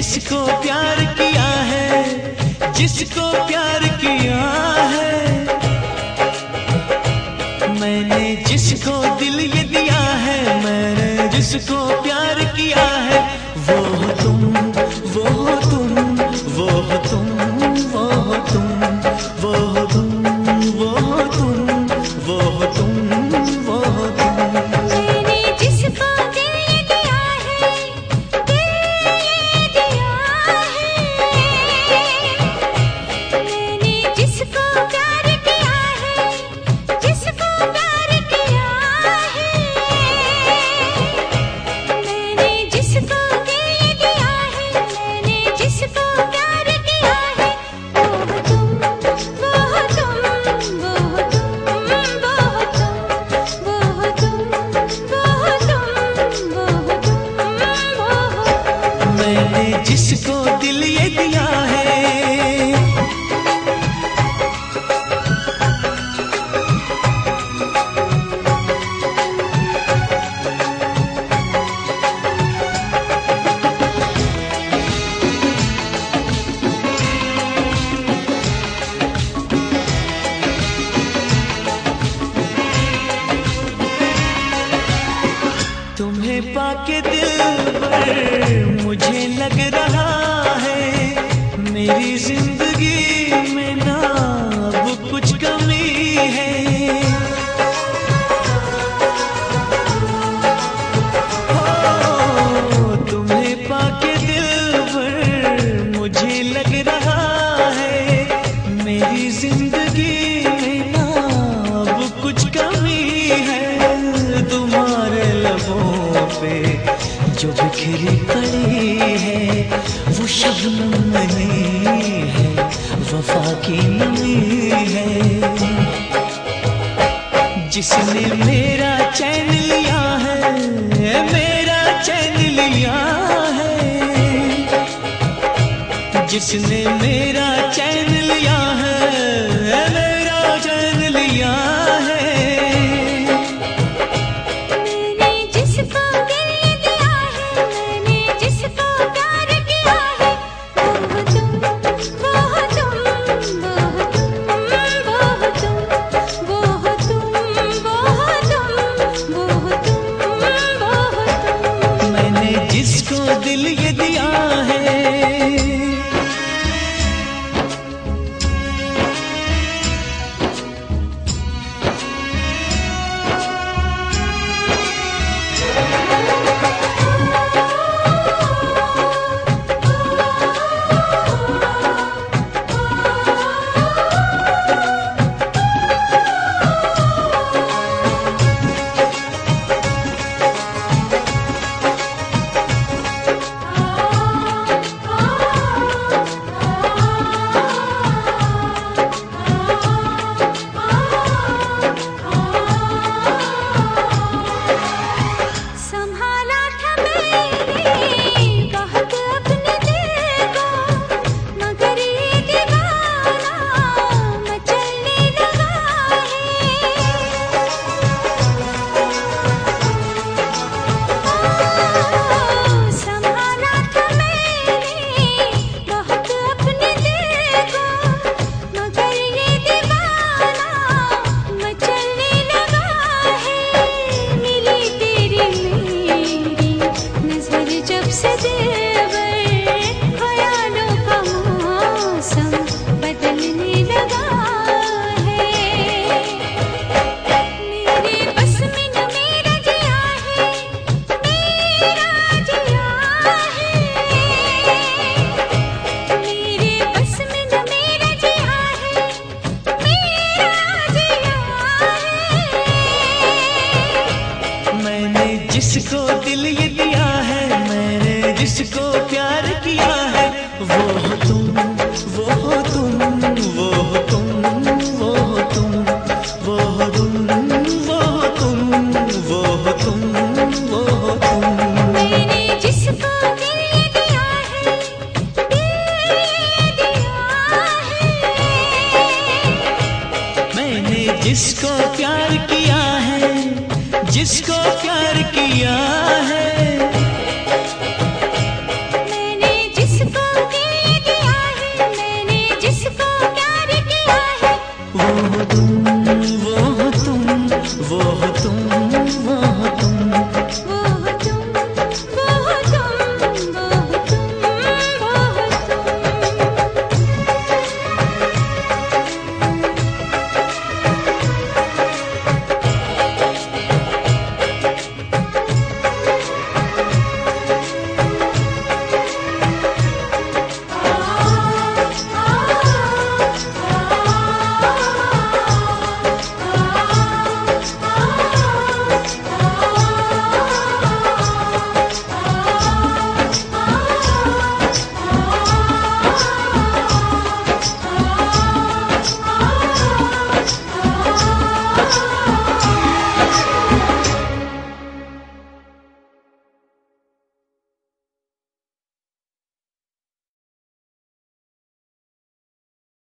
जिसको प्यार किया है, जिसको प्यार किया है, मैंने जिसको दिल ये दिया है, मैंने जिसको प्यार किया है, वो हो तुम, वो हो तुम, वो हो तुम, वो हो तुम, वो हो तुम, वो हो तुम, वो हो तुम, वो हो तुम। मैंने जिसको दिल ये दिया है, दिल ये दिया है, मैंने जिसको प्यार किया है, जिसको प्यार किया है, मैंने जिसको दिल ये दिया है, मैंने जिसको प्यार किया है, वो हो तुम, वो हो तुम, वो हो तुम, वो हो तुम, वो हो तुम, वो हो तुम, वो हो तुम, वो हो। मैंने जिसको दिल ये दिया है, तुम्हें पाके दिल पर मुझे लग रहा है, मेरी जिंदगी में ना अब कुछ कमी है। हो तुम्हें पाके दिल पर मुझे लग रहा है, मेरी जिंदगी में ना अब कुछ कमी है। तुम्हारे लबों पे जो बिखरी पड़ी है, वो शबनम नहीं है, वफा की नमी है। जिसने मेरा चैन लिया है, मेरा चैन लिया है, जिसने मेरा चैन लिया है, मेरा चैन लिया है, मैंने जिसको दिल ये दिया है, मैंने जिसको प्यार किया है, वो हो तुम, वो हो तुम, वो हो तुम, वो हो तुम, वो हो तुम, वो हो तुम, वो हो तुम, वो हो तुम। मैंने जिसको दिल ये दिया है। संभाला था मैंने बहुत अपने दिल को, मगर ये दीवाना मचलने लगा है। संभाला था मैंने बहुत अपने दिल को, मगर ये दीवाना मचलने लगा है। मिली तेरी मेरी नजर जब से दिलबर, ख्यालों का मौसम बदलने लगा है। मेरे बस में न मेरा जिया है, मेरा जिया है, मेरे बस में न मेरा जिया है, मेरा जिया है। मैंने जिसको दिल ये दिया है, मैंने जिसको प्यार किया है, वो हो तुम, वो हो तुम, वो हो तुम, वो हो तुम, वो हो तुम, वो हो तुम, वो हो तुम, वो हो तुम। मैंने जिसको दिल ये दिया है, दिल ये दिया है, मैंने जिसको प्यार किया है, जिसको प्यार किया